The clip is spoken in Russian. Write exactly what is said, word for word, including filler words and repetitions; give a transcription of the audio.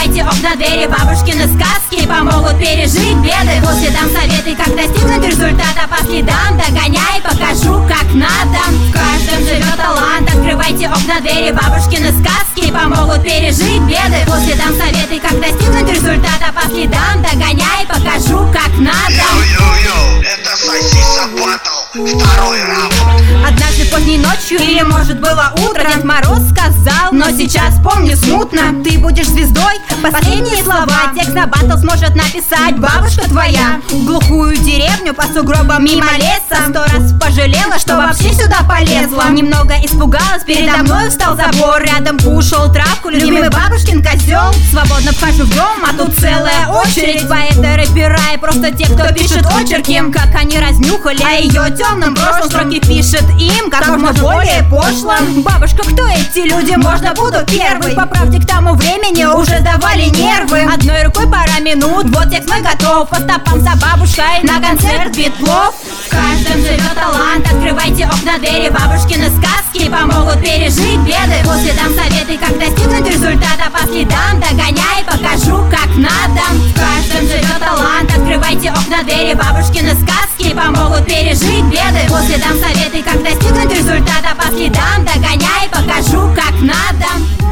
Открывайте окна, двери, бабушкины сказки помогут пережить беды. По следам советы, как достигнуть результата. По следам догоняй, покажу, как надо. В каждом живет талант. Открывайте окна, двери, бабушкины сказки помогут пережить беды. По следам советы, как достигнуть результата. По следам догоняй, покажу, как надо. Йо-йо-йо, это Сосиса Батл, второй раунд. Однажды поздней ночью, или может было утро, Дед Мороз сказал, но сейчас помню смутно: ты будешь звездой. Последние слова текст на батл сможет написать бабушка твоя. В глухую деревню по сугробам мимо леса сто раз пожалела, что вообще сюда полезла. Немного испугалась, передо мной встал забор. Рядом кушал травку любимый бабушкин козел. Свободно вхожу в дом, а тут целая очередь. Поэты, рэпера и просто те, кто пишет очерки. Как они разнюхали о ее темном прошлом, строки пишет им как можно более пошло. Бабушка, кто эти люди? Можно буду первый. По правде, к тому времени уже сдавали нервы. Одной рукой пара минут, вот текст мой готов. По стопам за бабушкой на концерт Битлов. В каждом живет талант. Открывайте окна, двери, бабушкины сказки помогут пережить беды. По следам советы, как достигнуть результата. По следам догоняй, покажу, как надо. В каждом живет талант. Открывайте окна, двери, бабушкины сказки помогут пережить беды. По следам советы, как достигнуть результата. По следам догоняй, покажу, как надо.